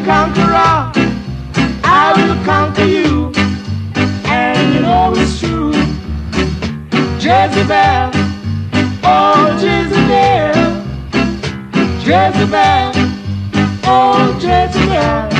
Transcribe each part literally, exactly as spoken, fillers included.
conqueror. I will conquer you, and you know it's true. Jezebel, oh Jezebel, Jezebel, oh Jezebel.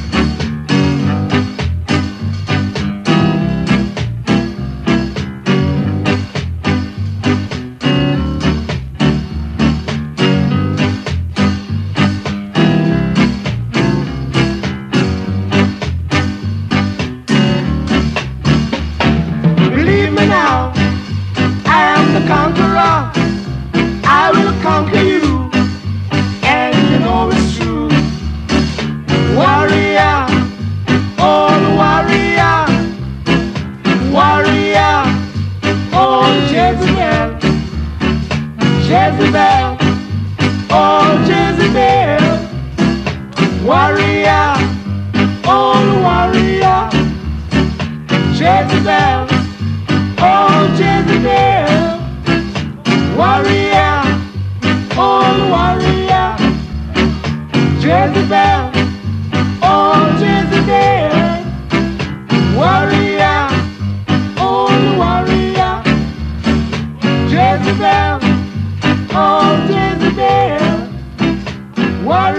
Believe me now, I am the conqueror. I will conquer you, and you know it's true. Warrior, oh warrior, warrior, oh Jezebel, Jezebel, oh Jezebel, warrior, oh warrior, Jezebel, oh Jezebel, warrior, oh warrior, Jezebel, oh Jezebel, warrior, oh warrior, Jezebel, oh Jezebel, warrior.